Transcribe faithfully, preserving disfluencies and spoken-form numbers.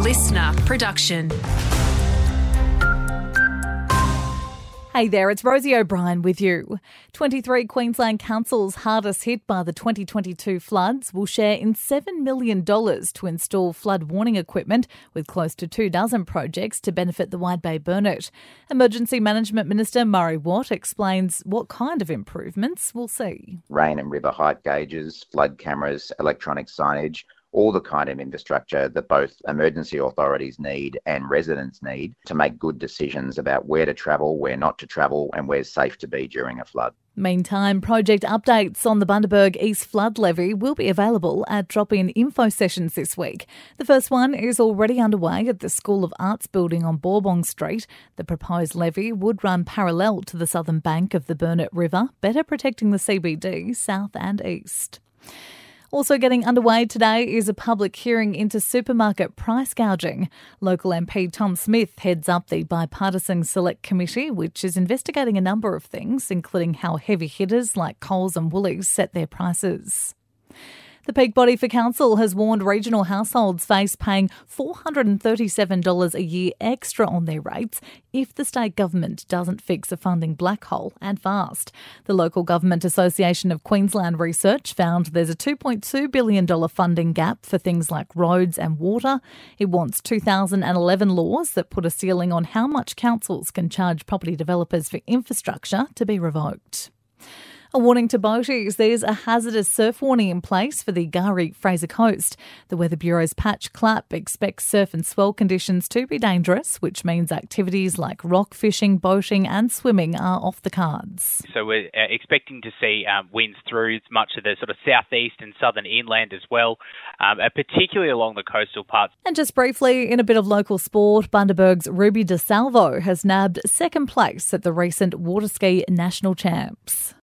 listener production. Hey there, it's Rosie O'Brien with you. twenty-three Queensland councils hardest hit by the twenty twenty-two floods will share in seven million dollars to install flood warning equipment, with close to two dozen projects to benefit the Wide Bay Burnett. Emergency Management Minister Murray Watt explains what kind of improvements we'll see. Rain and river height gauges, flood cameras, electronic signage, all the kind of infrastructure that both emergency authorities need and residents need to make good decisions about where to travel, where not to travel and where's safe to be during a flood. Meantime, project updates on the Bundaberg East Flood Levy will be available at drop-in info sessions this week. The first one is already underway at the School of Arts building on Bourbon Street. The proposed levy would run parallel to the southern bank of the Burnett River, better protecting the C B D south and east. Also getting underway today is a public hearing into supermarket price gouging. Local M P Tom Smith heads up the bipartisan select committee, which is investigating a number of things, including how heavy hitters like Coles and Woolies set their prices. The peak body for council has warned regional households face paying four hundred thirty-seven dollars a year extra on their rates if the state government doesn't fix a funding black hole, and fast. The Local Government Association of Queensland research found there's a two point two billion dollars funding gap for things like roads and water. It wants two thousand eleven laws that put a ceiling on how much councils can charge property developers for infrastructure to be revoked. A warning to boaties. There's a hazardous surf warning in place for the Gari Fraser Coast. The Weather Bureau's Patch Clapp expects surf and swell conditions to be dangerous, which means activities like rock fishing, boating and swimming are off the cards. So we're uh, expecting to see um, winds through much of the sort of southeast and southern inland as well, um, uh, particularly along the coastal parts. And just briefly, in a bit of local sport, Bundaberg's Ruby DeSalvo has nabbed second place at the recent water ski national champs.